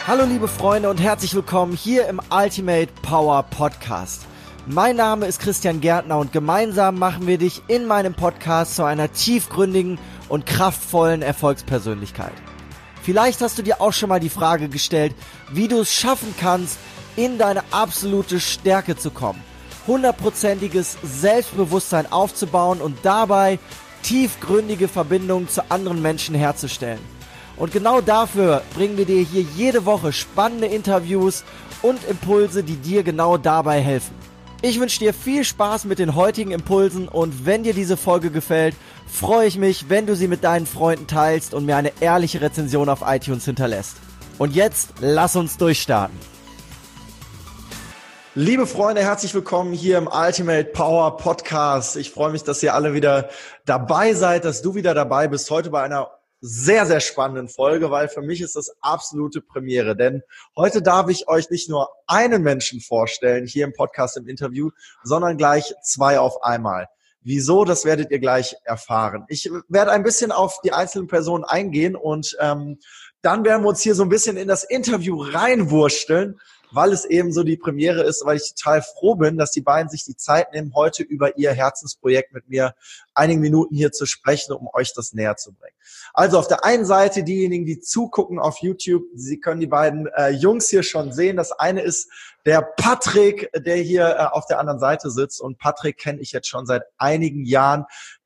Hallo liebe Freunde und herzlich willkommen hier im Ultimate Power Podcast. Mein Name ist Christian Gärtner und gemeinsam machen wir dich in meinem Podcast zu einer tiefgründigen und kraftvollen Erfolgspersönlichkeit. Vielleicht hast du dir auch schon mal die Frage gestellt, wie du es schaffen kannst, in deine absolute Stärke zu kommen, 100%iges Selbstbewusstsein aufzubauen und dabei tiefgründige Verbindungen zu anderen Menschen herzustellen. Und genau dafür bringen wir dir hier jede Woche spannende Interviews und Impulse, die dir genau dabei helfen. Ich wünsche dir viel Spaß mit den heutigen Impulsen und wenn dir diese Folge gefällt, freue ich mich, wenn du sie mit deinen Freunden teilst und mir eine ehrliche Rezension auf iTunes hinterlässt. Und jetzt lass uns durchstarten. Liebe Freunde, herzlich willkommen hier im Ultimate Power Podcast. Ich freue mich, dass ihr alle wieder dabei seid, dass du wieder dabei bist, heute bei einer sehr, sehr spannenden Folge, weil für mich ist das absolute Premiere, denn heute darf ich euch nicht nur einen Menschen vorstellen, hier im Podcast, im Interview, sondern gleich zwei auf einmal. Wieso, das werdet ihr gleich erfahren. Ich werde ein bisschen auf die einzelnen Personen eingehen und dann werden wir uns hier so ein bisschen in das Interview reinwursteln, weil es eben so die Premiere ist, weil ich total froh bin, dass die beiden sich die Zeit nehmen, heute über ihr Herzensprojekt mit mir einige Minuten hier zu sprechen, um euch das näher zu bringen. Also auf der einen Seite diejenigen, die zugucken auf YouTube, Sie können die beiden Jungs hier schon sehen. Das eine ist der Patrick, der hier auf der anderen Seite sitzt. Und Patrick kenne ich jetzt schon seit einigen Jahren.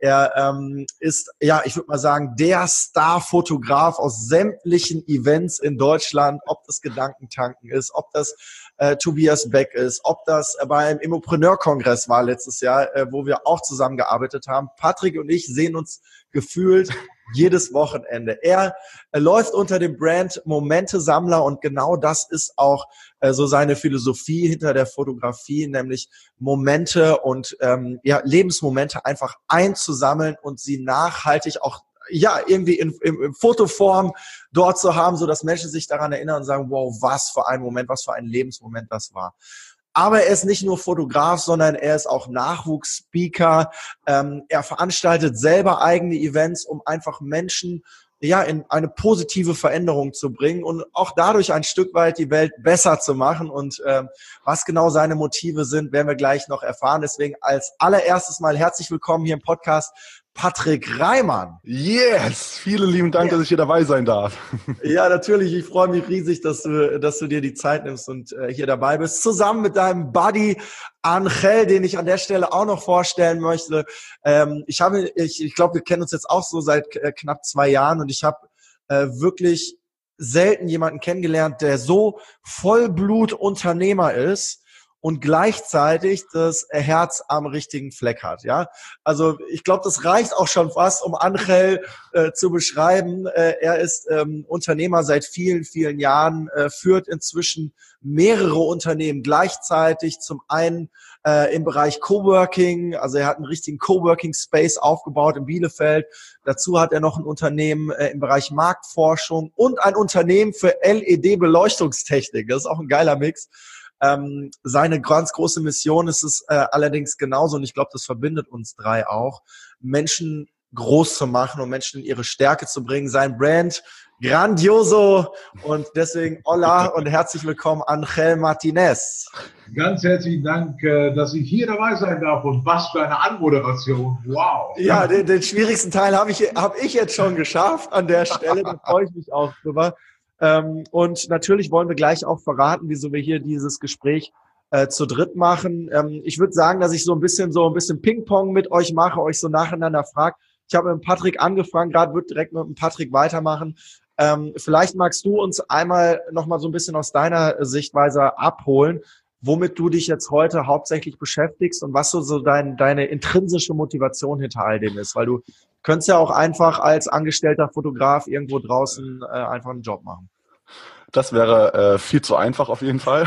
Er ist, ja, ich würde mal sagen, der Starfotograf aus sämtlichen Events in Deutschland, ob das Gedankentanken ist, ob das Tobias Beck ist, ob das beim Immopreneur-Kongress war letztes Jahr, wo wir auch zusammengearbeitet haben. Patrick und ich sehen uns gefühlt jedes Wochenende. Er läuft unter dem Brand Momente-Sammler und genau das ist auch so seine Philosophie hinter der Fotografie, nämlich Momente und Lebensmomente einfach einzusammeln und sie nachhaltig auch irgendwie in Fotoform dort zu haben, so dass Menschen sich daran erinnern und sagen, wow, was für ein Moment, was für ein Lebensmoment das war. Aber er ist nicht nur Fotograf, sondern er ist auch Nachwuchsspeaker. Er veranstaltet selber eigene Events, um einfach Menschen in eine positive Veränderung zu bringen und auch dadurch ein Stück weit die Welt besser zu machen. Und was genau seine Motive sind, werden wir gleich noch erfahren. Deswegen als allererstes mal herzlich willkommen hier im Podcast, Patrick Reimann. Yes, vielen lieben Dank, dass ich hier dabei sein darf. Ja, natürlich. Ich freue mich riesig, dass du dir die Zeit nimmst und hier dabei bist. Zusammen mit deinem Buddy Angel, den ich an der Stelle auch noch vorstellen möchte. Ich glaube, wir kennen uns jetzt auch so seit knapp 2 Jahren und ich habe wirklich selten jemanden kennengelernt, der so Vollblut-Unternehmer ist und gleichzeitig das Herz am richtigen Fleck hat, ja. Also ich glaube, das reicht auch schon fast, um Angel zu beschreiben. Er ist Unternehmer seit vielen, vielen Jahren, führt inzwischen mehrere Unternehmen gleichzeitig. Zum einen im Bereich Coworking, also er hat einen richtigen Coworking-Space aufgebaut in Bielefeld. Dazu hat er noch ein Unternehmen im Bereich Marktforschung und ein Unternehmen für LED-Beleuchtungstechnik. Das ist auch ein geiler Mix. Seine ganz große Mission ist es allerdings genauso, und ich glaube, das verbindet uns drei auch, Menschen groß zu machen und Menschen in ihre Stärke zu bringen. Sein Brand grandioso und deswegen hola und herzlich willkommen Angel Martinez. Ganz herzlichen Dank, dass ich hier dabei sein darf und was für eine Anmoderation. Wow. Ja, den schwierigsten Teil habe ich jetzt schon geschafft an der Stelle, da freue ich mich auch drüber. Und natürlich wollen wir gleich auch verraten, wieso wir hier dieses Gespräch zu dritt machen. Ich würde sagen, dass ich so ein bisschen Ping-Pong mit euch mache, euch so nacheinander frage. Ich habe mit dem Patrick angefangen, gerade wird direkt mit dem Patrick weitermachen. Vielleicht magst du uns einmal nochmal so ein bisschen aus deiner Sichtweise abholen, womit du dich jetzt heute hauptsächlich beschäftigst und was so deine intrinsische Motivation hinter all dem ist, weil du könntest ja auch einfach als angestellter Fotograf irgendwo draußen einfach einen Job machen. Das wäre viel zu einfach auf jeden Fall.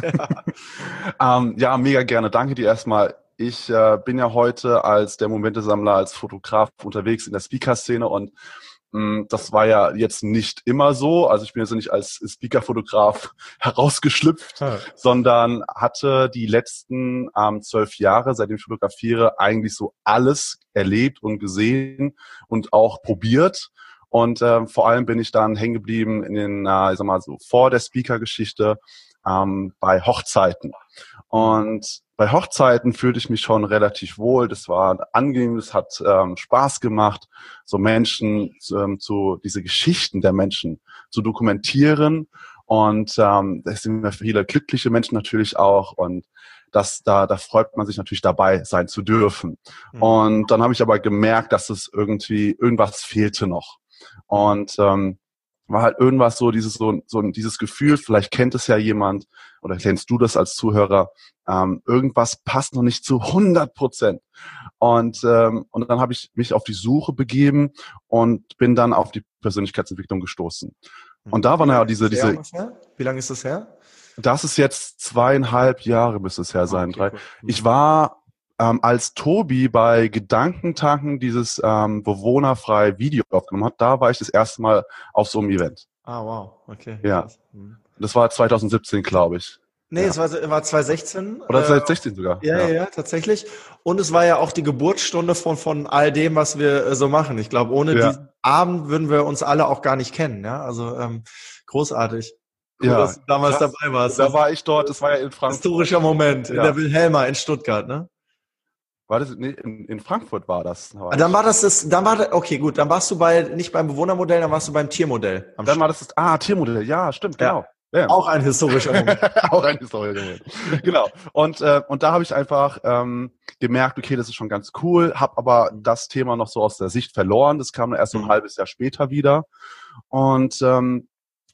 Ja, mega gerne. Danke dir erstmal. Ich bin ja heute als der Momente-Sammler, als Fotograf unterwegs in der Speaker-Szene und das war ja jetzt nicht immer so. Also ich bin jetzt nicht als Speaker-Fotograf herausgeschlüpft, sondern hatte die letzten 12 Jahre, seitdem ich fotografiere, eigentlich so alles erlebt und gesehen und auch probiert. Und vor allem bin ich dann hängen geblieben in den, ich sag mal so, vor der Speaker-Geschichte bei Hochzeiten. Und bei Hochzeiten fühlte ich mich schon relativ wohl. Das war angenehm, das hat Spaß gemacht, so Menschen diese Geschichten der Menschen zu dokumentieren. Und da sind ja viele glückliche Menschen natürlich auch. Und da freut man sich natürlich dabei sein zu dürfen. Mhm. Und dann habe ich aber gemerkt, dass es irgendwas fehlte noch. Und war halt irgendwas dieses Gefühl, vielleicht kennt es ja jemand oder kennst du das als Zuhörer, irgendwas passt noch nicht zu 100%. Und dann habe ich mich auf die Suche begeben und bin dann auf die Persönlichkeitsentwicklung gestoßen. Und da waren ja diese. Wie lange ist das her? Das ist jetzt 2,5 Jahre müsste es her sein. Okay, cool. Ich war als Tobi bei Gedankentanken dieses bewohnerfrei Video aufgenommen hat, da war ich das erste Mal auf so einem Event. Ah, wow, okay. Ja, das war 2017, glaube ich. Nee, ja. Es war 2016. Oder 2016 sogar. Ja, tatsächlich. Und es war ja auch die Geburtsstunde von all dem, was wir so machen. Ich glaube, ohne diesen Abend würden wir uns alle auch gar nicht kennen. Ja, also großartig. Cool, dass du damals dabei warst. Da war ich dort, das war ja in Frankfurt. Historischer Moment, in der Wilhelma in Stuttgart, ne? War das, nee, in Frankfurt war das. Okay, gut, dann warst du nicht beim Bewohnermodell, dann warst du beim Tiermodell. Dann war das Tiermodell, ja, stimmt, genau. Ja. Auch ein historischer Moment. Auch ein historischer Moment. Genau. Und da habe ich einfach gemerkt, okay, das ist schon ganz cool, habe aber das Thema noch so aus der Sicht verloren. Das kam erst so ein halbes Jahr später wieder. Und dann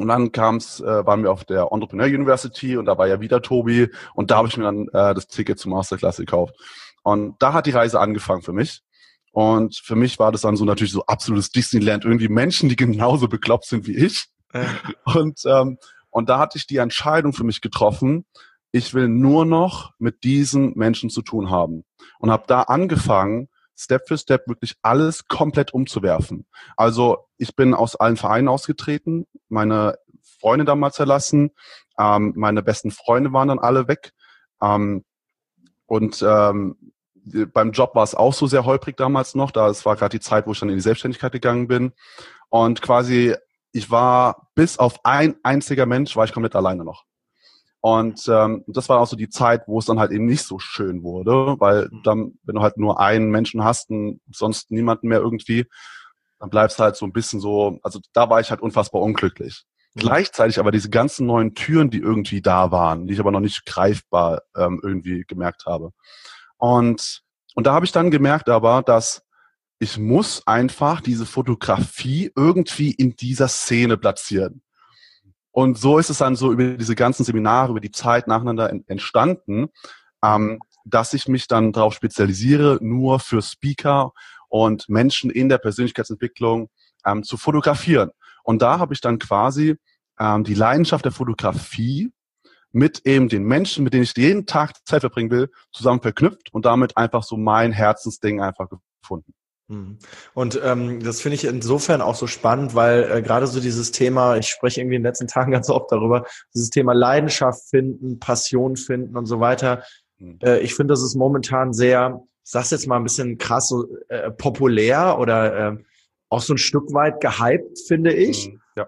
waren wir auf der Entrepreneur University und da war ja wieder Tobi und da habe ich mir dann das Ticket zur Masterclass gekauft. Und da hat die Reise angefangen für mich. Und für mich war das dann so natürlich so absolutes Disneyland, irgendwie Menschen, die genauso bekloppt sind wie ich. Und da hatte ich die Entscheidung für mich getroffen, ich will nur noch mit diesen Menschen zu tun haben. Und habe da angefangen, Step für Step wirklich alles komplett umzuwerfen. Also ich bin aus allen Vereinen ausgetreten, meine Freunde damals verlassen, meine besten Freunde waren dann alle weg. Beim Job war es auch so sehr holprig damals noch, es war gerade die Zeit, wo ich dann in die Selbstständigkeit gegangen bin. Und quasi, ich war bis auf ein einziger Mensch, war ich komplett alleine noch. Und das war auch so die Zeit, wo es dann halt eben nicht so schön wurde, weil dann, wenn du halt nur einen Menschen hast und sonst niemanden mehr irgendwie, dann bleibst du halt so ein bisschen so, also da war ich halt unfassbar unglücklich. Gleichzeitig aber diese ganzen neuen Türen, die irgendwie da waren, die ich aber noch nicht greifbar irgendwie gemerkt habe. Und da habe ich dann gemerkt aber, dass ich muss einfach diese Fotografie irgendwie in dieser Szene platzieren. Und so ist es dann so über diese ganzen Seminare, über die Zeit nacheinander entstanden, dass ich mich dann darauf spezialisiere, nur für Speaker und Menschen in der Persönlichkeitsentwicklung zu fotografieren. Und da habe ich dann quasi die Leidenschaft der Fotografie mit eben den Menschen, mit denen ich jeden Tag Zeit verbringen will, zusammen verknüpft und damit einfach so mein Herzensding einfach gefunden. Und das finde ich insofern auch so spannend, weil gerade so dieses Thema, ich spreche irgendwie in den letzten Tagen ganz oft darüber, dieses Thema Leidenschaft finden, Passion finden und so weiter. Ich finde, das ist momentan sehr, ich sag's jetzt mal ein bisschen krass, so populär oder auch so ein Stück weit gehypt, finde ich. Ja.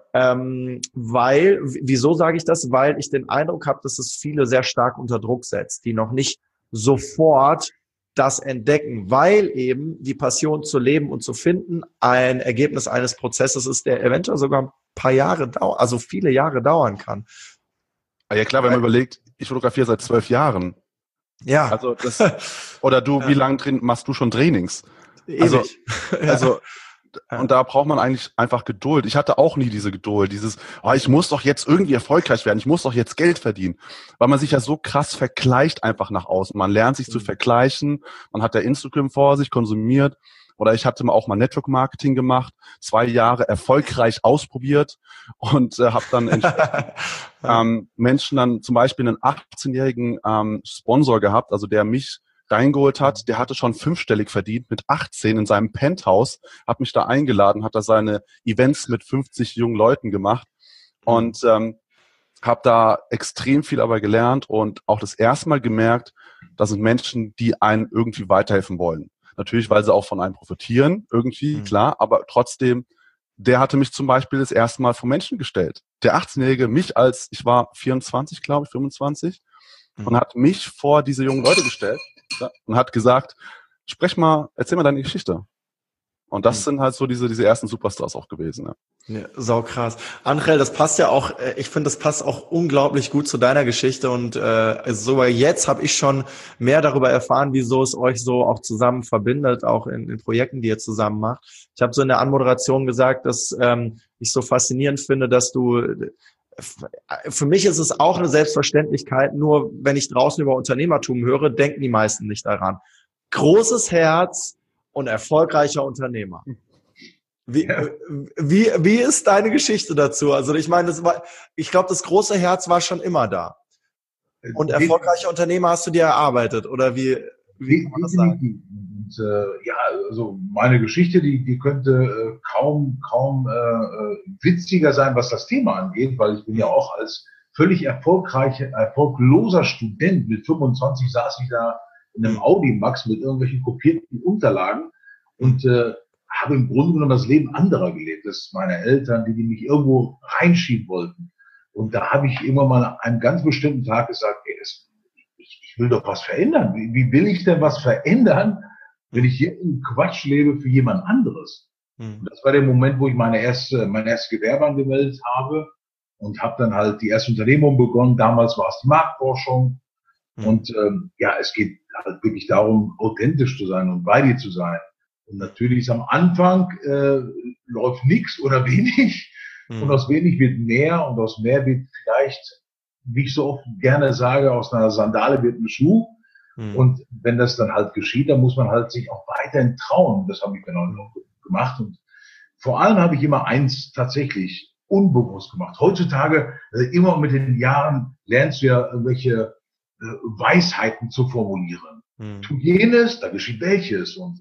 Wieso sage ich das? Weil ich den Eindruck habe, dass es viele sehr stark unter Druck setzt, die noch nicht sofort das entdecken, weil eben die Passion zu leben und zu finden ein Ergebnis eines Prozesses ist, der eventuell sogar ein paar Jahre also viele Jahre dauern kann. Ja klar, wenn man überlegt, ich fotografiere seit 12 Jahren. Ja. Also oder du, wie lange machst du schon Trainings? Ewig. Also und da braucht man eigentlich einfach Geduld. Ich hatte auch nie diese Geduld, ich muss doch jetzt irgendwie erfolgreich werden, ich muss doch jetzt Geld verdienen, weil man sich ja so krass vergleicht einfach nach außen. Man lernt sich zu vergleichen, man hat ja Instagram vor sich, konsumiert, oder ich hatte auch mal Network Marketing gemacht, 2 Jahre erfolgreich ausprobiert und habe dann Menschen dann zum Beispiel einen 18-jährigen Sponsor gehabt, also der mich reingeholt hat, der hatte schon 5-stellig verdient mit 18 in seinem Penthouse, hat mich da eingeladen, hat da seine Events mit 50 jungen Leuten gemacht und habe da extrem viel aber gelernt und auch das erste Mal gemerkt, das sind Menschen, die einem irgendwie weiterhelfen wollen. Natürlich, weil sie auch von einem profitieren, irgendwie, klar, aber trotzdem der hatte mich zum Beispiel das erste Mal vor Menschen gestellt. Der 18-Jährige, ich war 24, glaube ich, 25, und hat mich vor diese jungen Leute gestellt und hat gesagt, erzähl mal deine Geschichte. Und das sind halt so diese ersten Superstars auch gewesen. Ja. Ja, sau krass. Angel, das passt ja auch, ich finde, das passt auch unglaublich gut zu deiner Geschichte und sogar jetzt habe ich schon mehr darüber erfahren, wieso es euch so auch zusammen verbindet, auch in Projekten, die ihr zusammen macht. Ich habe so in der Anmoderation gesagt, dass ich so faszinierend finde, dass für mich ist es auch eine Selbstverständlichkeit, nur wenn ich draußen über Unternehmertum höre, denken die meisten nicht daran. Großes Herz und erfolgreicher Unternehmer. Wie ist deine Geschichte dazu? Also ich meine, ich glaube, das große Herz war schon immer da. Und erfolgreicher Unternehmer hast du dir erarbeitet, oder wie kann man das sagen? Und, also meine Geschichte, die könnte kaum witziger sein, was das Thema angeht, weil ich bin ja auch als völlig erfolgloser Student mit 25 saß ich da in einem Audimax mit irgendwelchen kopierten Unterlagen und habe im Grunde genommen das Leben anderer gelebt. Das ist meine Eltern, die mich irgendwo reinschieben wollten. Und da habe ich immer mal an einem ganz bestimmten Tag gesagt, ey, ich will doch was verändern. Wie will ich denn was verändern, wenn ich hier im Quatsch lebe für jemand anderes? Und das war der Moment, wo ich mein erstes Gewerbe angemeldet habe und habe dann halt die erste Unternehmung begonnen. Damals war es die Marktforschung. Und es geht halt wirklich darum, authentisch zu sein und bei dir zu sein. Und natürlich ist am Anfang läuft nichts oder wenig. Und aus wenig wird mehr und aus mehr wird vielleicht, wie ich so oft gerne sage, aus einer Sandale wird ein Schuh. Und wenn das dann halt geschieht, dann muss man halt sich auch weiterhin trauen. Das habe ich dann auch noch gemacht. Und vor allem habe ich immer eins tatsächlich unbewusst gemacht. Heutzutage, immer mit den Jahren, lernst du ja irgendwelche Weisheiten zu formulieren. Tu jenes, da geschieht welches. Und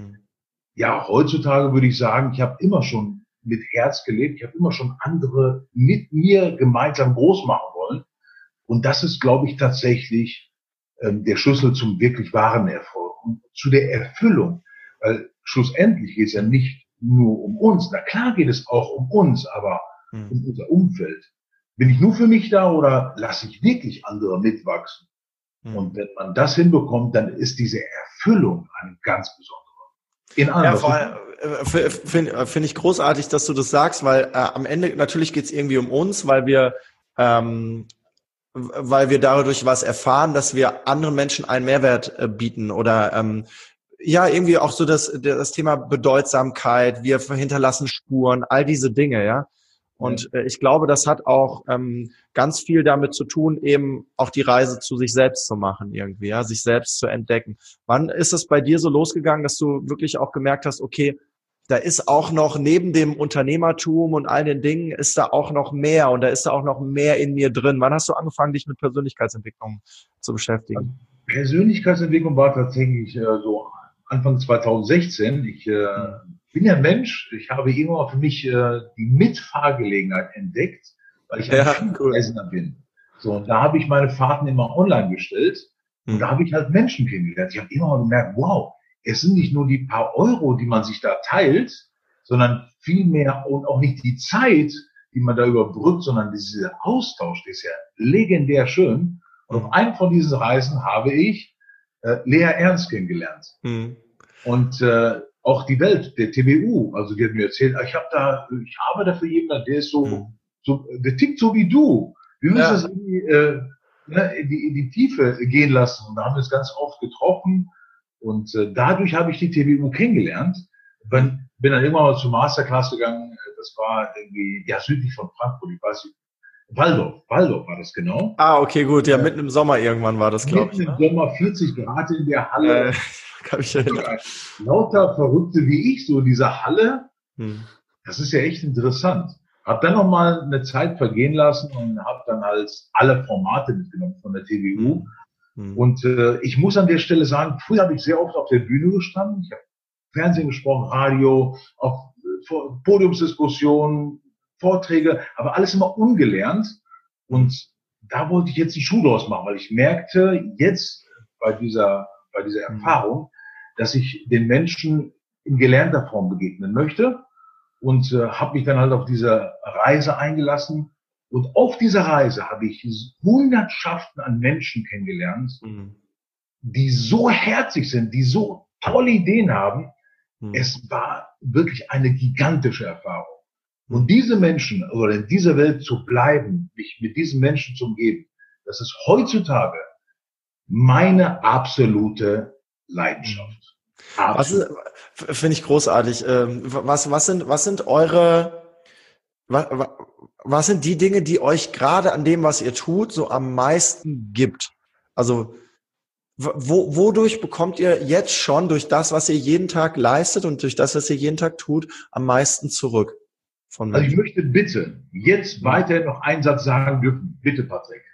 heutzutage würde ich sagen, ich habe immer schon mit Herz gelebt. Ich habe immer schon andere mit mir gemeinsam groß machen wollen. Und das ist, glaube ich, tatsächlich der Schlüssel zum wirklich wahren Erfolg und zu der Erfüllung. Weil schlussendlich geht es ja nicht nur um uns. Na klar geht es auch um uns, aber um unser Umfeld. Bin ich nur für mich da oder lasse ich wirklich andere mitwachsen? Und wenn man das hinbekommt, dann ist diese Erfüllung eine ganz besondere. Finde ich großartig, dass du das sagst, weil am Ende natürlich geht es irgendwie um uns, weil wir dadurch was erfahren, dass wir anderen Menschen einen Mehrwert bieten oder irgendwie auch so das Thema Bedeutsamkeit, wir hinterlassen Spuren, all diese Dinge, ja. Und ich glaube, das hat auch ganz viel damit zu tun, eben auch die Reise zu sich selbst zu machen irgendwie, ja, sich selbst zu entdecken. Wann ist es bei dir so losgegangen, dass du wirklich auch gemerkt hast, okay, da ist auch noch neben dem Unternehmertum und all den Dingen ist da auch noch mehr und da ist da auch noch mehr in mir drin. Wann hast du angefangen, dich mit Persönlichkeitsentwicklung zu beschäftigen? Persönlichkeitsentwicklung war tatsächlich so Anfang 2016. Ich bin ja Mensch, ich habe immer für mich die Mitfahrgelegenheit entdeckt, weil ich ein Vielreisender bin. So, und da habe ich meine Fahrten immer online gestellt und da habe ich halt Menschen kennengelernt. Ich habe immer gemerkt, wow, es sind nicht nur die paar Euro, die man sich da teilt, sondern viel mehr und auch nicht die Zeit, die man da überbrückt, sondern dieser Austausch, der ist ja legendär schön. Und auf einem von diesen Reisen habe ich Lea Ernst kennengelernt. Und auch die Welt, der TBU, also die hat mir erzählt, ich arbeite für jemanden, der ist der tickt so wie du. Wir müssen das irgendwie in die Tiefe gehen lassen. Und da haben wir es ganz oft getroffen. Und dadurch habe ich die TBU kennengelernt. Bin dann irgendwann mal zur Masterclass gegangen. Das war irgendwie südlich von Frankfurt. Ich weiß nicht. Waldorf war das genau. Ah, okay, gut. Ja, mitten im Sommer irgendwann war das, glaube ich. Mitten im Sommer, 40 Grad in der Halle. Kann ich erinnern. Lauter Verrückte wie ich, so in dieser Halle. Das ist ja echt interessant. Hab dann noch mal eine Zeit vergehen lassen und habe dann halt alle Formate mitgenommen von der TBU. Und ich muss an der Stelle sagen, früher habe ich sehr oft auf der Bühne gestanden. Ich habe Fernsehen gesprochen, Radio, auch Podiumsdiskussionen, Vorträge, aber alles immer ungelernt. Und da wollte ich jetzt einen Schuh draus machen, weil ich merkte jetzt bei dieser Erfahrung, dass ich den Menschen in gelernter Form begegnen möchte. und habe mich dann halt auf diese Reise eingelassen. Und auf dieser Reise habe ich Hundertschaften an Menschen kennengelernt, die so herzig sind, die so tolle Ideen haben. Es war wirklich eine gigantische Erfahrung. Und diese Menschen, oder in dieser Welt zu bleiben, mich mit diesen Menschen zu umgeben, das ist heutzutage meine absolute Leidenschaft. Finde ich großartig. Was sind eure, was sind die Dinge, die euch gerade an dem, was ihr tut, so am meisten gibt? Also, wodurch bekommt ihr jetzt schon durch das, was ihr jeden Tag leistet und durch das, was ihr jeden Tag tut, am meisten zurück? Also ich möchte bitte jetzt weiter noch einen Satz sagen dürfen. Bitte, Patrick.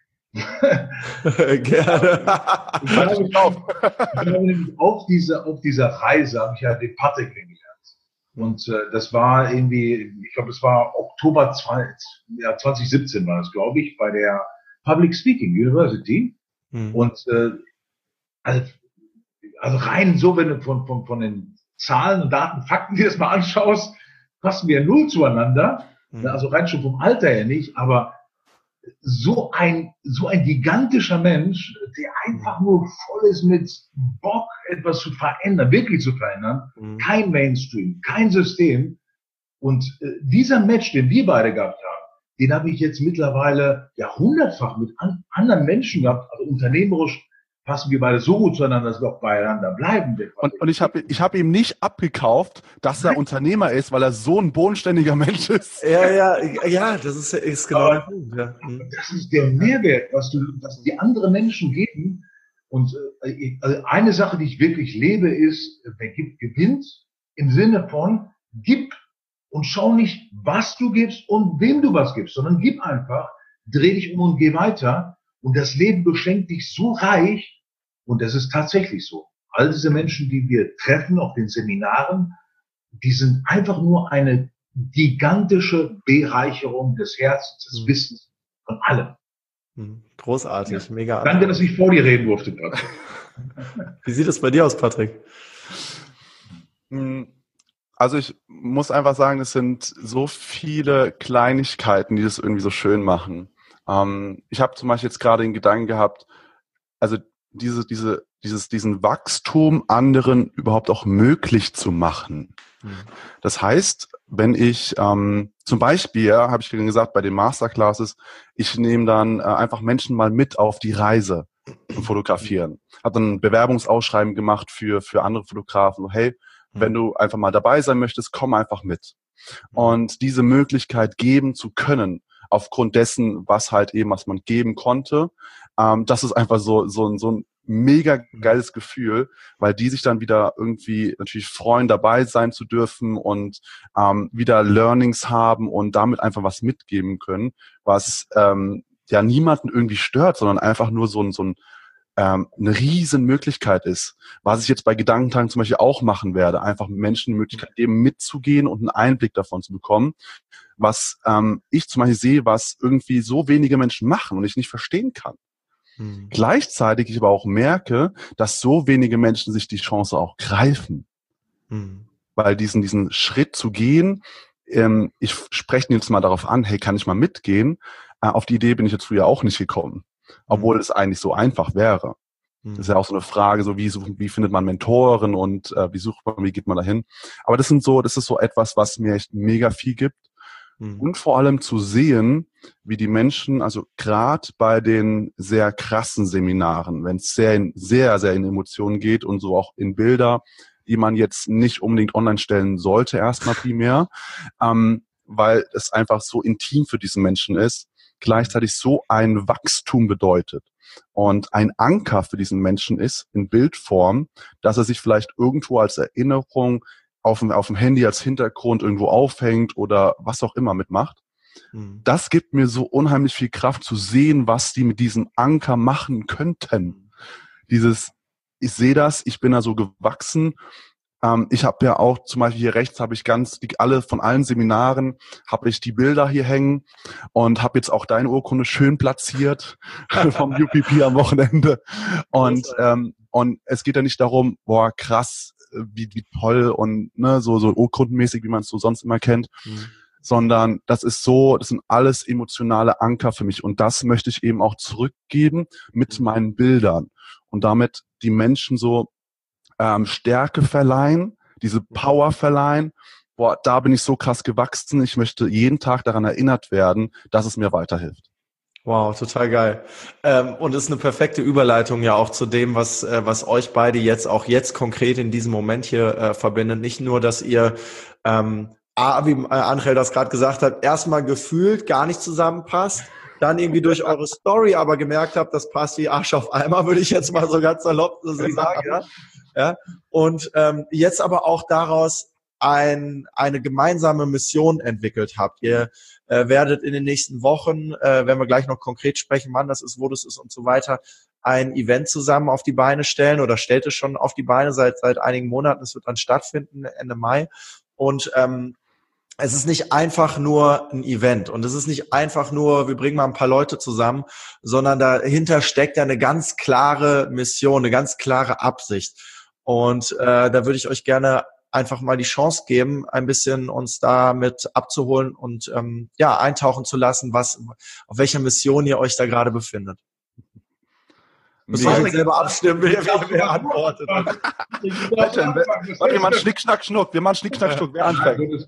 Gerne. Ich habe nämlich auf dieser Reise habe ich ja den Patrick kennengelernt. Und das war irgendwie, ich glaube, es war Oktober 2017 war es, glaube ich, bei der Public Speaking University. Und also rein so, wenn du von den Zahlen und Daten, Fakten dir das mal anschaust, passen wir null zueinander. Also rein schon vom Alter her nicht, aber so ein gigantischer Mensch, der einfach nur voll ist mit Bock, etwas zu verändern, wirklich zu verändern. Kein Mainstream, kein System. Und dieser Match, den wir beide gehabt haben, den habe ich jetzt mittlerweile hundertfach mit anderen Menschen gehabt, also unternehmerisch passen wir beide so gut zueinander, dass wir auch beieinander bleiben. Und ich hab ihm nicht abgekauft, dass er Unternehmer ist, weil er so ein bodenständiger Mensch ist. Ja, das ist genau der Punkt. Ja. Das ist der Mehrwert, was die anderen Menschen geben. Und also eine Sache, die ich wirklich lebe, ist, wer gibt, gewinnt. Im Sinne von, gib und schau nicht, was du gibst und wem du was gibst, sondern gib einfach, dreh dich um und geh weiter. Und das Leben beschenkt dich so reich. Und das ist tatsächlich so. All diese Menschen, die wir treffen auf den Seminaren, die sind einfach nur eine gigantische Bereicherung des Herzens, des Wissens von allem. Großartig, mega. Danke, dass ich vor dir reden durfte, Patrick. Wie sieht es bei dir aus, Patrick? Also ich muss einfach sagen, es sind so viele Kleinigkeiten, die das irgendwie so schön machen. Ich habe zum Beispiel jetzt gerade den Gedanken gehabt, also diesen Wachstum anderen überhaupt auch möglich zu machen. Das heißt, wenn ich zum Beispiel, habe ich gesagt, bei den Masterclasses, ich nehme dann einfach Menschen mal mit auf die Reise zum Fotografieren. Habe dann ein Bewerbungsausschreiben gemacht für andere Fotografen. So, hey, wenn du einfach mal dabei sein möchtest, komm einfach mit. Und diese Möglichkeit geben zu können, aufgrund dessen, was man geben konnte, das ist einfach so ein mega geiles Gefühl, weil die sich dann wieder irgendwie natürlich freuen, dabei sein zu dürfen und wieder Learnings haben und damit einfach was mitgeben können, was niemanden irgendwie stört, sondern einfach nur eine riesen Möglichkeit ist. Was ich jetzt bei Gedankentagen zum Beispiel auch machen werde, einfach Menschen die Möglichkeit geben, mitzugehen und einen Einblick davon zu bekommen, was ich zum Beispiel sehe, was irgendwie so wenige Menschen machen und ich nicht verstehen kann. Gleichzeitig ich aber auch merke, dass so wenige Menschen sich die Chance auch greifen. Weil diesen Schritt zu gehen, ich spreche jetzt mal darauf an, hey, kann ich mal mitgehen? Auf die Idee bin ich jetzt früher auch nicht gekommen, obwohl es eigentlich so einfach wäre. Das ist ja auch so eine Frage, so wie findet man Mentoren und wie geht man dahin? Aber das ist so etwas, was mir echt mega viel gibt. Und vor allem zu sehen, wie die Menschen, also gerade bei den sehr krassen Seminaren, wenn es sehr, sehr in Emotionen geht und so auch in Bilder, die man jetzt nicht unbedingt online stellen sollte, erstmal primär, weil es einfach so intim für diesen Menschen ist, gleichzeitig so ein Wachstum bedeutet und ein Anker für diesen Menschen ist in Bildform, dass er sich vielleicht irgendwo als Erinnerung auf dem Handy als Hintergrund irgendwo aufhängt oder was auch immer mitmacht. Das gibt mir so unheimlich viel Kraft zu sehen, was die mit diesem Anker machen könnten. Ich sehe das, ich bin da so gewachsen. Ich habe ja auch zum Beispiel hier rechts habe ich von allen Seminaren habe ich die Bilder hier hängen und habe jetzt auch deine Urkunde schön platziert vom UPP am Wochenende. Und es geht ja nicht darum, boah krass, wie toll und ne, so urkundenmäßig, wie man es so sonst immer kennt, sondern das sind alles emotionale Anker für mich und das möchte ich eben auch zurückgeben mit meinen Bildern und damit die Menschen so Stärke verleihen, diese Power verleihen. Boah, da bin ich so krass gewachsen. Ich möchte jeden Tag daran erinnert werden, dass es mir weiterhilft. Wow, total geil. Und ist eine perfekte Überleitung ja auch zu dem, was euch beide jetzt konkret in diesem Moment hier verbindet. Nicht nur, dass ihr, wie Angel das gerade gesagt hat, erstmal gefühlt gar nicht zusammenpasst, dann irgendwie durch eure Story aber gemerkt habt, das passt wie Arsch auf Eimer, würde ich jetzt mal so ganz salopp so sagen. Ja? Und jetzt aber auch daraus eine gemeinsame Mission entwickelt habt. Ihr werdet in den nächsten Wochen, wenn wir gleich noch konkret sprechen, wann das ist, wo das ist und so weiter, ein Event zusammen auf die Beine stellen oder stellt es schon auf die Beine seit einigen Monaten. Es wird dann stattfinden Ende Mai. Und es ist nicht einfach nur ein Event und es ist nicht einfach nur, wir bringen mal ein paar Leute zusammen, sondern dahinter steckt ja eine ganz klare Mission, eine ganz klare Absicht. Und da würde ich euch gerne einfach mal die Chance geben, ein bisschen uns damit abzuholen und eintauchen zu lassen, auf welcher Mission ihr euch da gerade befindet. Müssen wir jetzt selber abstimmen, wer antwortet. Wir machen Schnick, Schnack, Schnuck. Wer anfängt?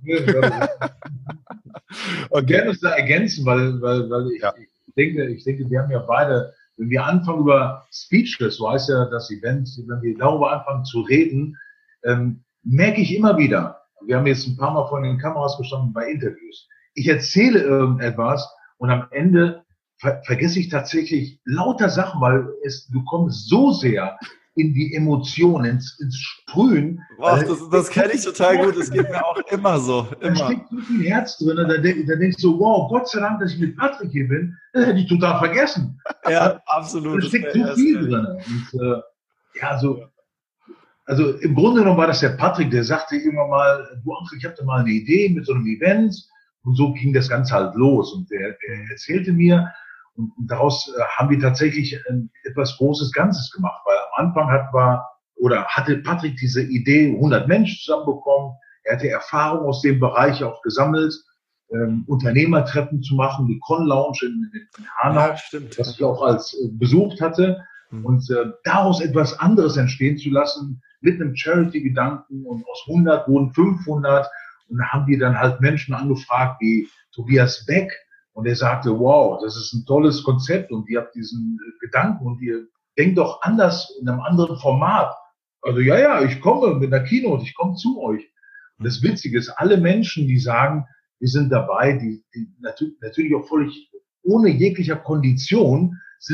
Und gerne uns da ergänzen, weil ich denke, wir haben ja beide, wenn wir anfangen über Speechless, so heißt ja das Event, wenn wir darüber anfangen zu reden, merke ich immer wieder, wir haben jetzt ein paar Mal vor den Kameras gestanden bei Interviews, ich erzähle irgendetwas und am Ende vergesse ich tatsächlich lauter Sachen, weil du kommst so sehr in die Emotionen, ins Sprühen. Wow, das kenne ich total gut, das geht mir auch immer so. Da steckt so viel Herz drin, da denkst du, wow, Gott sei Dank, dass ich mit Patrick hier bin, das hätte ich total vergessen. Ja, absolut. Da steckt so viel drin. Und, also im Grunde genommen war das der Patrick, der sagte immer mal, du Onkel, ich habe da mal eine Idee mit so einem Event und so ging das Ganze halt los und der erzählte mir und daraus haben wir tatsächlich etwas Großes Ganzes gemacht, weil am Anfang hatte Patrick diese Idee, 100 Menschen zusammenbekommen, er hatte Erfahrung aus dem Bereich auch gesammelt, Unternehmertreffen zu machen, die Con-Lounge in Hanau, was ich auch als besucht hatte und daraus etwas anderes entstehen zu lassen, mit einem Charity-Gedanken und aus 100 wurden 500 und da haben wir dann halt Menschen angefragt wie Tobias Beck und er sagte, wow, das ist ein tolles Konzept und ihr habt diesen Gedanken und ihr denkt doch anders in einem anderen Format. Also ja, ich komme mit einer Keynote, ich komme zu euch. Und das Witzige ist, alle Menschen, die sagen, wir sind dabei, die natürlich auch völlig ohne jeglicher Kondition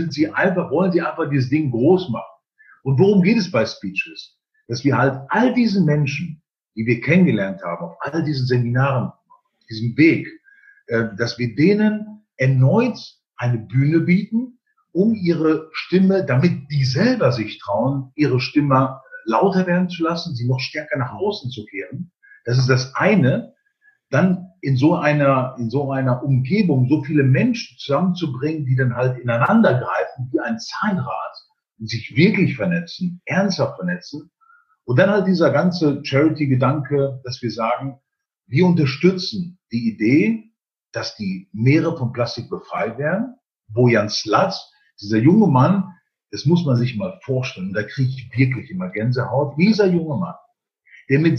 wollen sie einfach dieses Ding groß machen. Und worum geht es bei Speechless? Dass wir halt all diesen Menschen, die wir kennengelernt haben, auf all diesen Seminaren, auf diesem Weg, dass wir denen erneut eine Bühne bieten, um ihre Stimme, damit die selber sich trauen, ihre Stimme lauter werden zu lassen, sie noch stärker nach außen zu kehren. Das ist das eine. Dann in so einer Umgebung so viele Menschen zusammenzubringen, die dann halt ineinander greifen, wie ein Zahnrad, und sich wirklich vernetzen, ernsthaft vernetzen. Und dann halt dieser ganze Charity-Gedanke, dass wir sagen, wir unterstützen die Idee, dass die Meere von Plastik befreit werden. Bojan Slatz, dieser junge Mann, das muss man sich mal vorstellen, da kriege ich wirklich immer Gänsehaut. Dieser junge Mann, der mit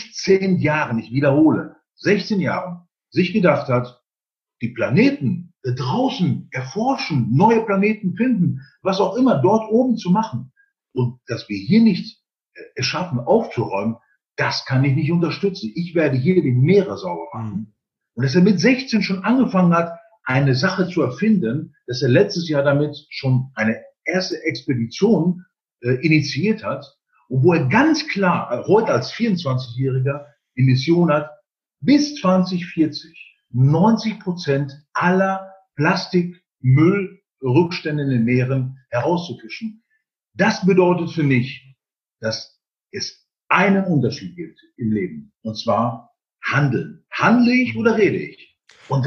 16 Jahren, ich wiederhole, 16 Jahren, sich gedacht hat, die Planeten da draußen erforschen, neue Planeten finden, was auch immer dort oben zu machen. Und dass wir hier nicht es schaffen, aufzuräumen, das kann ich nicht unterstützen. Ich werde hier die Meere sauber machen. Und dass er mit 16 schon angefangen hat, eine Sache zu erfinden, dass er letztes Jahr damit schon eine erste Expedition initiiert hat, und wo er ganz klar, heute als 24-Jähriger, die Mission hat, bis 2040 90% aller Plastikmüllrückstände in den Meeren herauszufischen. Das bedeutet für mich, dass es einen Unterschied gibt im Leben, und zwar Handeln. Handle ich oder rede ich? Und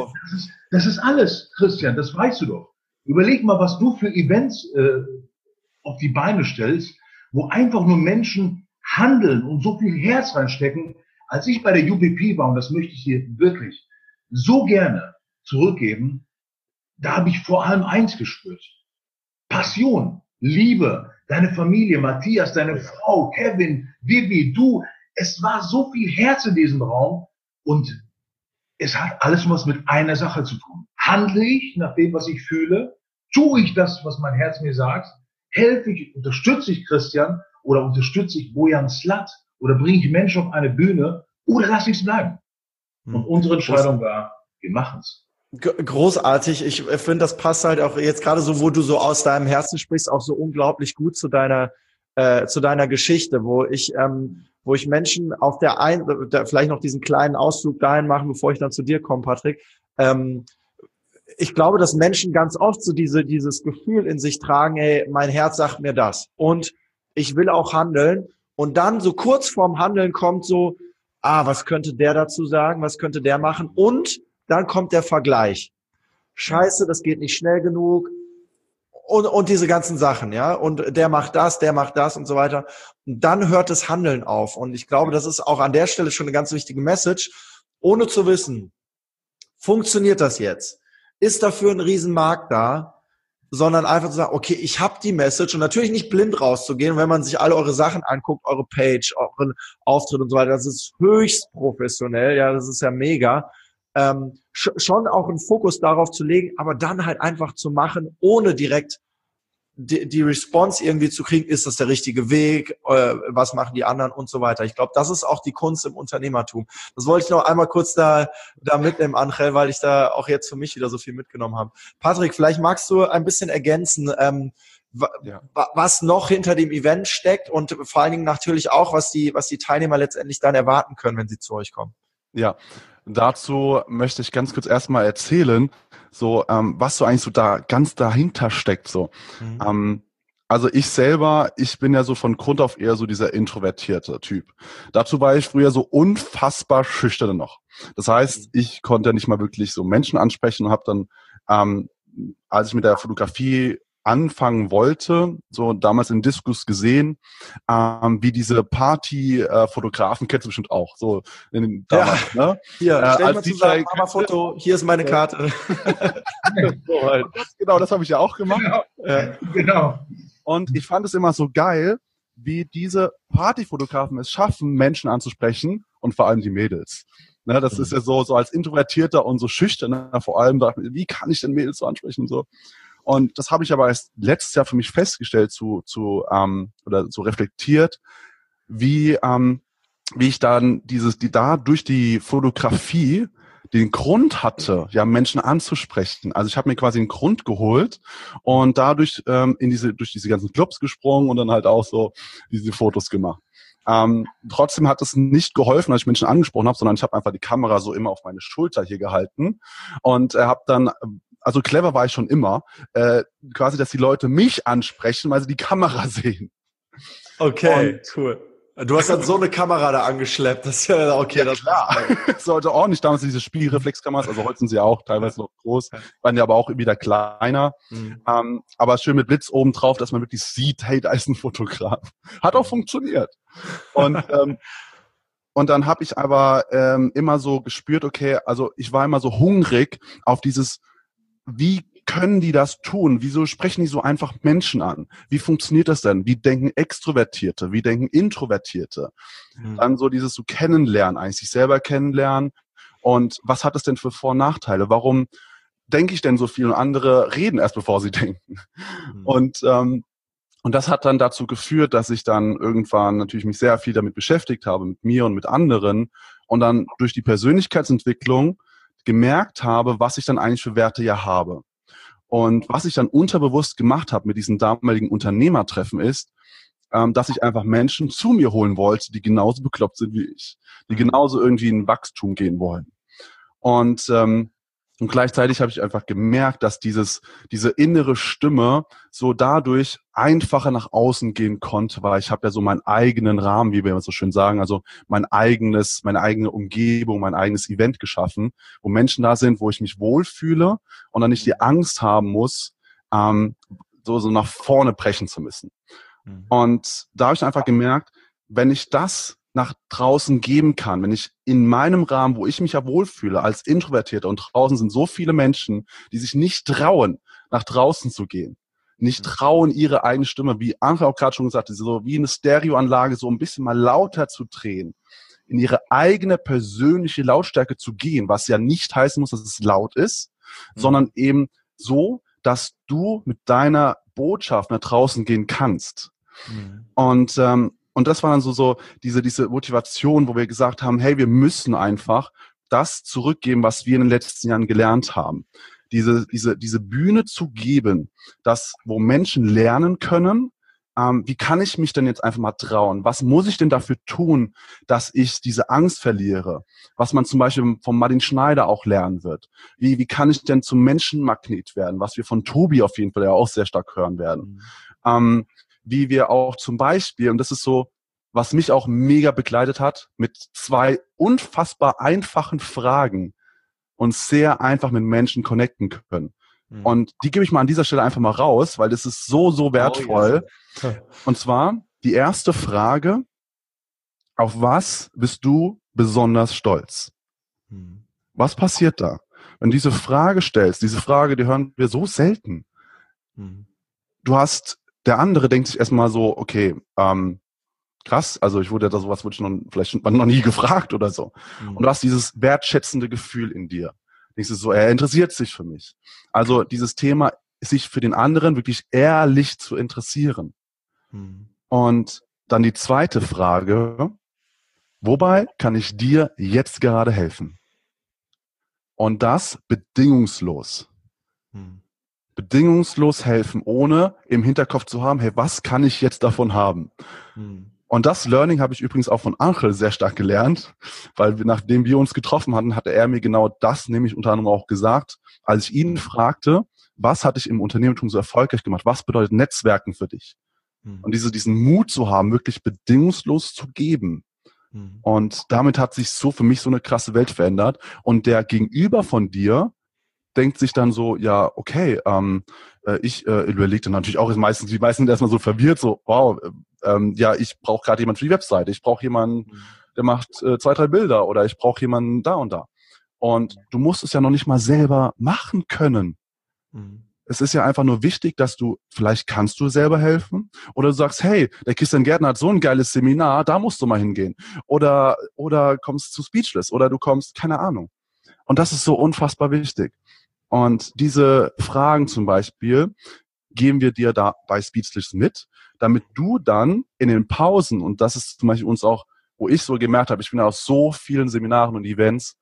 das ist alles, Christian, das weißt du doch. Überleg mal, was du für Events auf die Beine stellst, wo einfach nur Menschen handeln und so viel Herz reinstecken. Als ich bei der UPP war, und das möchte ich hier wirklich so gerne zurückgeben, da habe ich vor allem eins gespürt. Passion, Liebe, deine Familie, Matthias, deine Frau, Kevin, Vivi, du. Es war so viel Herz in diesem Raum und es hat alles was mit einer Sache zu tun. Handle ich nach dem, was ich fühle? Tue ich das, was mein Herz mir sagt? Helfe ich, unterstütze ich Christian oder unterstütze ich Bojan Slat oder bringe ich Menschen auf eine Bühne oder lasse ich es bleiben? Und unsere Entscheidung war, wir machen es. Großartig. Ich finde, das passt halt auch jetzt gerade so, wo du so aus deinem Herzen sprichst, auch so unglaublich gut zu deiner Geschichte, wo ich Menschen auf der einen, vielleicht noch diesen kleinen Ausflug dahin machen, bevor ich dann zu dir komme, Patrick. Ich glaube, dass Menschen ganz oft so dieses Gefühl in sich tragen, ey, mein Herz sagt mir das und ich will auch handeln. Und dann so kurz vorm Handeln kommt so, was könnte der dazu sagen? Was könnte der machen? Und dann kommt der Vergleich. Scheiße, das geht nicht schnell genug. Und diese ganzen Sachen, ja. Und der macht das und so weiter. Und dann hört das Handeln auf. Und ich glaube, das ist auch an der Stelle schon eine ganz wichtige Message. Ohne zu wissen, funktioniert das jetzt? Ist dafür ein Riesenmarkt da? Sondern einfach zu sagen, okay, ich habe die Message und natürlich nicht blind rauszugehen. Wenn man sich alle eure Sachen anguckt, eure Page, euren Auftritt und so weiter, das ist höchst professionell, ja, das ist ja mega. Schon auch einen Fokus darauf zu legen, aber dann halt einfach zu machen, ohne direkt die Response irgendwie zu kriegen, ist das der richtige Weg, was machen die anderen und so weiter. Ich glaube, das ist auch die Kunst im Unternehmertum. Das wollte ich noch einmal kurz da mitnehmen, Angel, weil ich da auch jetzt für mich wieder so viel mitgenommen habe. Patrick, vielleicht magst du ein bisschen ergänzen, was noch hinter dem Event steckt und vor allen Dingen natürlich auch, was die Teilnehmer letztendlich dann erwarten können, wenn sie zu euch kommen. Ja, dazu möchte ich ganz kurz erstmal erzählen, so was so eigentlich so da ganz dahinter steckt. So, also ich bin ja so von Grund auf eher so dieser introvertierte Typ. Dazu war ich früher so unfassbar schüchtern noch. Das heißt, ich konnte nicht mal wirklich so Menschen ansprechen und habe dann, als ich mit der Fotografie anfangen wollte, so damals im Diskus gesehen, wie diese Party-Fotografen, kennst du bestimmt auch, so damals, ja. Ne? Hier, stell mal zusammen, Foto, hier ist meine Karte. So halt. Genau, das habe ich ja auch gemacht. Genau. Und ich fand es immer so geil, wie diese Partyfotografen es schaffen, Menschen anzusprechen und vor allem die Mädels. Ne, das ist ja so als Introvertierter und so schüchterner vor allem, wie kann ich denn Mädels so ansprechen und so. Und das habe ich aber erst letztes Jahr für mich festgestellt, oder so reflektiert, wie ich dann durch die Fotografie den Grund hatte, ja Menschen anzusprechen. Also ich habe mir quasi einen Grund geholt und dadurch durch diese ganzen Clubs gesprungen und dann halt auch so diese Fotos gemacht. Trotzdem hat es nicht geholfen, als ich Menschen angesprochen habe, sondern ich habe einfach die Kamera so immer auf meine Schulter hier gehalten und habe dann, also clever war ich schon immer, quasi, dass die Leute mich ansprechen, weil sie die Kamera sehen. Okay, und cool. Du hast dann so eine Kamera da angeschleppt. Das ist ja okay, das klar. Sollte ordentlich damals diese Spiegelreflexkameras, also heute sind sie ja auch teilweise noch groß, waren ja aber auch wieder kleiner. Aber schön mit Blitz oben drauf, dass man wirklich sieht, hey, da ist ein Fotograf. Hat auch funktioniert. Und dann habe ich aber immer so gespürt, okay, also ich war immer so hungrig auf dieses, wie können die das tun? Wieso sprechen die so einfach Menschen an? Wie funktioniert das denn? Wie denken Extrovertierte? Wie denken Introvertierte? Dann so dieses so Kennenlernen, eigentlich sich selber kennenlernen. Und was hat das denn für Vor- und Nachteile? Warum denke ich denn so viel und andere reden erst, bevor sie denken? Und das hat dann dazu geführt, dass ich dann irgendwann natürlich mich sehr viel damit beschäftigt habe, mit mir und mit anderen. Und dann durch die Persönlichkeitsentwicklung gemerkt habe, was ich dann eigentlich für Werte ja habe. Und was ich dann unterbewusst gemacht habe mit diesen damaligen Unternehmertreffen ist, dass ich einfach Menschen zu mir holen wollte, die genauso bekloppt sind wie ich, die genauso irgendwie in Wachstum gehen wollen. Und gleichzeitig habe ich einfach gemerkt, dass diese innere Stimme so dadurch einfacher nach außen gehen konnte, weil ich habe ja so meinen eigenen Rahmen, wie wir immer so schön sagen, also meine eigene Umgebung, mein eigenes Event geschaffen, wo Menschen da sind, wo ich mich wohlfühle und dann nicht die Angst haben muss, so nach vorne brechen zu müssen. Und da habe ich einfach gemerkt, wenn ich das nach draußen geben kann, wenn ich in meinem Rahmen, wo ich mich ja wohlfühle, als Introvertierter, und draußen sind so viele Menschen, die sich nicht trauen, nach draußen zu gehen, nicht trauen, ihre eigene Stimme, wie Anke auch gerade schon gesagt hat, so wie eine Stereoanlage so ein bisschen mal lauter zu drehen, in ihre eigene persönliche Lautstärke zu gehen, was ja nicht heißen muss, dass es laut ist, sondern eben so, dass du mit deiner Botschaft nach draußen gehen kannst. Und das war dann so diese Motivation, wo wir gesagt haben, hey, wir müssen einfach das zurückgeben, was wir in den letzten Jahren gelernt haben. Diese Bühne zu geben, wo Menschen lernen können, wie kann ich mich denn jetzt einfach mal trauen? Was muss ich denn dafür tun, dass ich diese Angst verliere? Was man zum Beispiel von Martin Schneider auch lernen wird. Wie kann ich denn zum Menschenmagnet werden? Was wir von Tobi auf jeden Fall ja auch sehr stark hören werden. Wie wir auch zum Beispiel, und das ist so, was mich auch mega begleitet hat, mit 2 unfassbar einfachen Fragen uns sehr einfach mit Menschen connecten können. Und die gebe ich mal an dieser Stelle einfach mal raus, weil das ist so wertvoll. Oh, yes. Und zwar die erste Frage: Auf was bist du besonders stolz? Was passiert da? Wenn du diese Frage stellst, diese Frage, die hören wir so selten. Der andere denkt sich erstmal so, okay, krass, also ich wurde da sowas vielleicht noch nie gefragt oder so. Und du hast dieses wertschätzende Gefühl in dir. Denkst du so, er interessiert sich für mich. Also dieses Thema, sich für den anderen wirklich ehrlich zu interessieren. Und dann die zweite Frage: Wobei kann ich dir jetzt gerade helfen? Und das bedingungslos. Bedingungslos helfen, ohne im Hinterkopf zu haben, hey, was kann ich jetzt davon haben? Und das Learning habe ich übrigens auch von Angel sehr stark gelernt, weil nachdem wir uns getroffen hatten, hatte er mir genau das nämlich unter anderem auch gesagt, als ich ihn fragte, was hat dich im Unternehmertum so erfolgreich gemacht? Was bedeutet Netzwerken für dich? Und diesen Mut zu haben, wirklich bedingungslos zu geben. Und damit hat sich so für mich so eine krasse Welt verändert. Und der Gegenüber von dir denkt sich dann so, ja, okay, ich überlege dann natürlich auch, die meisten sind erstmal so verwirrt, so, wow, ja, ich brauche gerade jemanden für die Webseite, ich brauche jemanden, der macht 2, 3 Bilder, oder ich brauche jemanden da und da. Und du musst es ja noch nicht mal selber machen können. Es ist ja einfach nur wichtig, dass vielleicht kannst du selber helfen, oder du sagst, hey, der Christian Gärtner hat so ein geiles Seminar, da musst du mal hingehen. Oder kommst zu Speechless, oder du kommst, keine Ahnung. Und das ist so unfassbar wichtig. Und diese Fragen zum Beispiel geben wir dir da bei Speechless mit, damit du dann in den Pausen, und das ist zum Beispiel uns auch, wo ich so gemerkt habe, ich bin ja aus so vielen Seminaren und Events,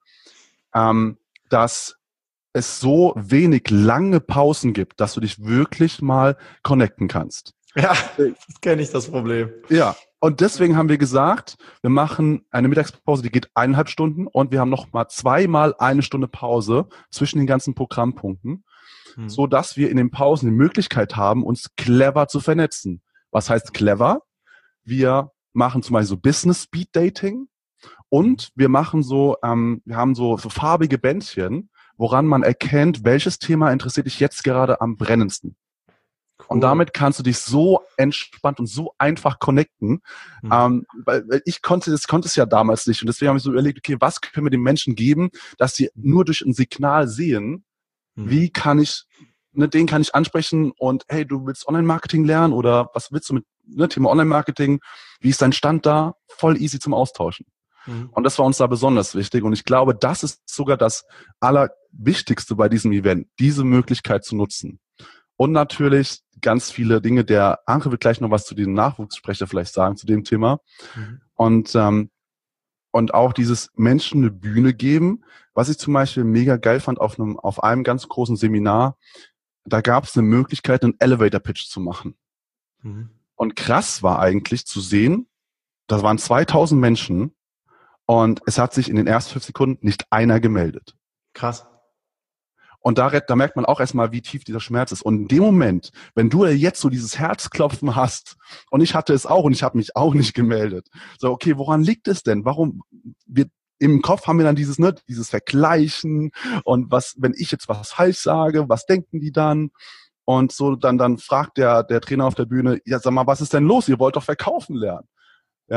dass es so wenig lange Pausen gibt, dass du dich wirklich mal connecten kannst. Ja, das kenne ich, das Problem. Ja, und deswegen haben wir gesagt, wir machen eine Mittagspause, die geht 1,5 Stunden, und wir haben noch mal 2-mal 1 Stunde Pause zwischen den ganzen Programmpunkten, so dass wir in den Pausen die Möglichkeit haben, uns clever zu vernetzen. Was heißt clever? Wir machen zum Beispiel so Business Speed Dating, und wir machen wir haben so farbige Bändchen, woran man erkennt, welches Thema interessiert dich jetzt gerade am brennendsten. Cool. Und damit kannst du dich so entspannt und so einfach connecten, weil ich konnte es ja damals nicht, und deswegen habe ich so überlegt, okay, was können wir den Menschen geben, dass sie nur durch ein Signal sehen, wie kann ich, den kann ich ansprechen, und hey, du willst Online-Marketing lernen, oder was willst du mit Thema Online-Marketing, wie ist dein Stand da? Voll easy zum Austauschen. Und das war uns da besonders wichtig, und ich glaube, das ist sogar das Allerwichtigste bei diesem Event, diese Möglichkeit zu nutzen. Und natürlich ganz viele Dinge, der Anke wird gleich noch was zu diesem Nachwuchssprecher vielleicht sagen, zu dem Thema. Und auch dieses Menschen eine Bühne geben, was ich zum Beispiel mega geil fand auf einem ganz großen Seminar, da gab es eine Möglichkeit, einen Elevator-Pitch zu machen. Und krass war eigentlich zu sehen, da waren 2000 Menschen, und es hat sich in den ersten 5 Sekunden nicht einer gemeldet. Krass. Und da merkt man auch erstmal, wie tief dieser Schmerz ist. Und in dem Moment, wenn du jetzt so dieses Herzklopfen hast, und ich hatte es auch, und ich habe mich auch nicht gemeldet. So, okay, woran liegt es denn? Warum? Im Kopf haben wir dann dieses Vergleichen, und wenn ich jetzt was falsch sage, was denken die dann? Und so dann fragt der Trainer auf der Bühne, ja, sag mal, was ist denn los? Ihr wollt doch verkaufen lernen. Ja,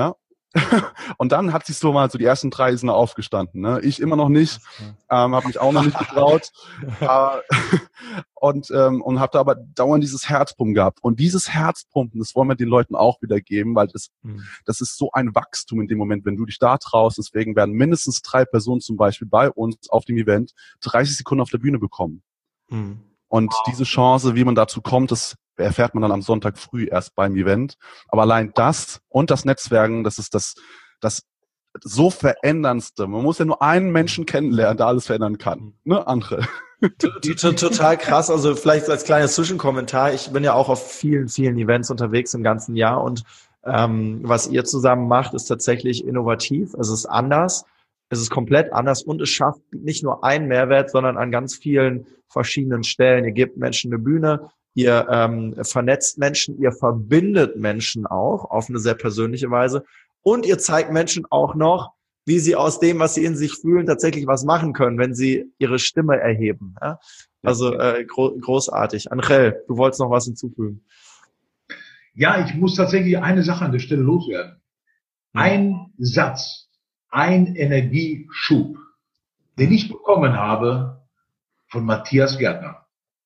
Und dann hat sich so mal so die ersten 3 sind aufgestanden. Ne? Ich immer noch nicht, habe mich auch noch nicht getraut und habe da aber dauernd dieses Herzpumpen gehabt. Und dieses Herzpumpen, das wollen wir den Leuten auch wieder geben, weil das ist so ein Wachstum in dem Moment, wenn du dich da traust. Deswegen werden mindestens 3 Personen zum Beispiel bei uns auf dem Event 30 Sekunden auf der Bühne bekommen. Und diese Chance, wie man dazu kommt, das erfährt man dann am Sonntag früh erst beim Event. Aber allein das und das Netzwerken, das ist das so Veränderndste. Man muss ja nur einen Menschen kennenlernen, der alles verändern kann. Ne, andere. Total krass. Also vielleicht als kleines Zwischenkommentar. Ich bin ja auch auf vielen, vielen Events unterwegs im ganzen Jahr und was ihr zusammen macht, ist tatsächlich innovativ. Es ist anders. Es ist komplett anders und es schafft nicht nur einen Mehrwert, sondern an ganz vielen verschiedenen Stellen. Ihr gebt Menschen eine Bühne, ihr vernetzt Menschen, ihr verbindet Menschen auch auf eine sehr persönliche Weise und ihr zeigt Menschen auch noch, wie sie aus dem, was sie in sich fühlen, tatsächlich was machen können, wenn sie ihre Stimme erheben. Ja? Also großartig. Angel, du wolltest noch was hinzufügen. Ja, ich muss tatsächlich eine Sache an der Stelle loswerden. Ein Satz, ein Energieschub, den ich bekommen habe von Matthias Gärtner.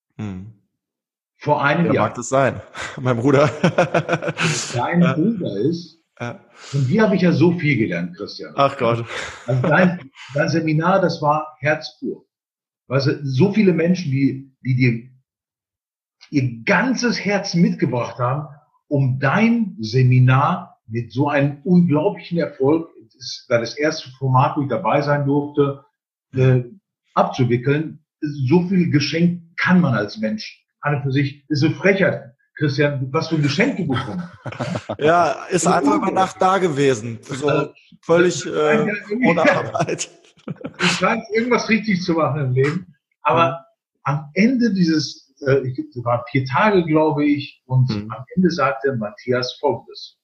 Vor einem Jahr. Mag das sein, mein Bruder. Dein Bruder ist. Von dir habe ich ja so viel gelernt, Christian. Ach Gott. Also dein Seminar, das war Herz pur. Weißt du, so viele Menschen, die dir ihr ganzes Herz mitgebracht haben, um dein Seminar mit so einem unglaublichen Erfolg, das war das erste Format, wo ich dabei sein durfte, abzuwickeln. So viel Geschenk kann man als Mensch an und für sich. Das ist eine Frechheit. Christian, was für ein Geschenk du bekommst. Ja, ist einfach über Nacht da gewesen. So völlig ohne Arbeit. Du scheinst irgendwas richtig zu machen im Leben. Aber am Ende dieses, das waren 4 Tage, glaube ich, und am Ende sagte Matthias Folgendes.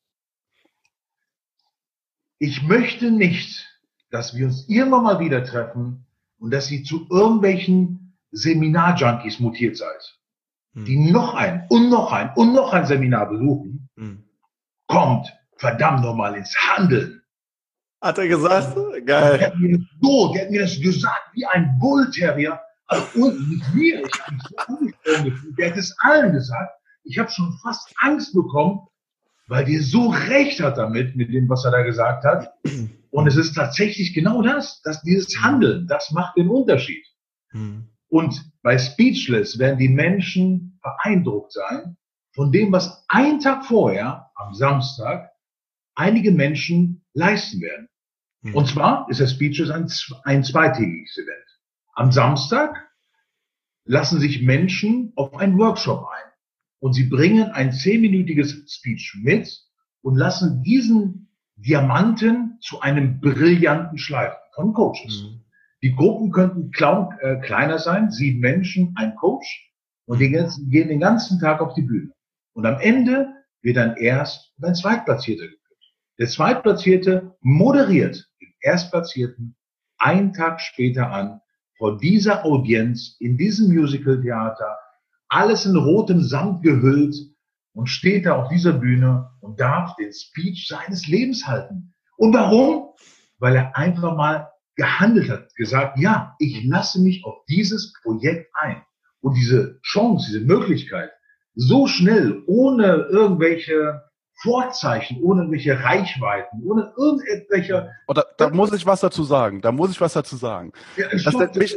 Ich möchte nicht, dass wir uns irgendwann mal wieder treffen und dass ihr zu irgendwelchen Seminar-Junkies mutiert seid, die noch ein und noch ein und noch ein Seminar besuchen. Kommt verdammt nochmal ins Handeln. Hat er gesagt? Geil. Der hat mir das gesagt wie ein Bullterrier. Also, und nicht mir, ich habe mich so angesprochen gefühlt. Der hat es allen gesagt. Ich habe schon fast Angst bekommen, weil der so recht hat damit, mit dem, was er da gesagt hat. Und es ist tatsächlich genau das, dass dieses Handeln, das macht den Unterschied. Und bei Speechless werden die Menschen beeindruckt sein von dem, was einen Tag vorher, am Samstag, einige Menschen leisten werden. Und zwar ist das Speechless ein zweitägiges Event. Am Samstag lassen sich Menschen auf einen Workshop ein und sie bringen ein 10-minütiges Speech mit und lassen diesen Diamanten zu einem brillanten Schleifen von Coaches. Die Gruppen könnten kleiner sein, 7 Menschen, ein Coach, und die gehen den ganzen Tag auf die Bühne. Und am Ende wird dann erst ein Zweitplatzierter gekürt. Der Zweitplatzierte moderiert den Erstplatzierten einen Tag später an, vor dieser Audienz, in diesem Musical-Theater, alles in rotem Samt gehüllt und steht da auf dieser Bühne und darf den Speech seines Lebens halten. Und warum? Weil er einfach mal gehandelt hat, gesagt, ja, ich lasse mich auf dieses Projekt ein. Und diese Chance, diese Möglichkeit, so schnell, ohne irgendwelche Vorzeichen, ohne irgendwelche Reichweiten, ohne irgendwelche... Oder, da muss ich was dazu sagen. Ja, stopp, der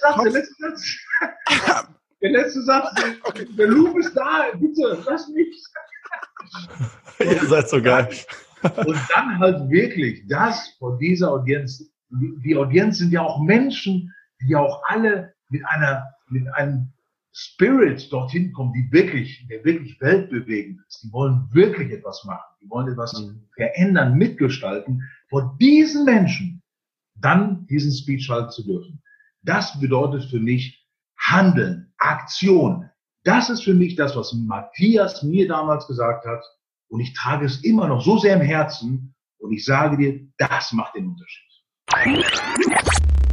letzte Satz, okay. Der Loop ist da, bitte, lass mich. Ihr seid so geil. Und dann halt wirklich das von dieser Audienz. Die Audienz sind ja auch Menschen, die ja auch alle mit einem Spirit dorthin kommen, der wirklich weltbewegend ist. Die wollen wirklich etwas machen. Die wollen etwas verändern, mitgestalten. Vor diesen Menschen dann diesen Speech halten zu dürfen. Das bedeutet für mich Handeln, Aktion. Das ist für mich das, was Matthias mir damals gesagt hat. Und ich trage es immer noch so sehr im Herzen. Und ich sage dir, das macht den Unterschied.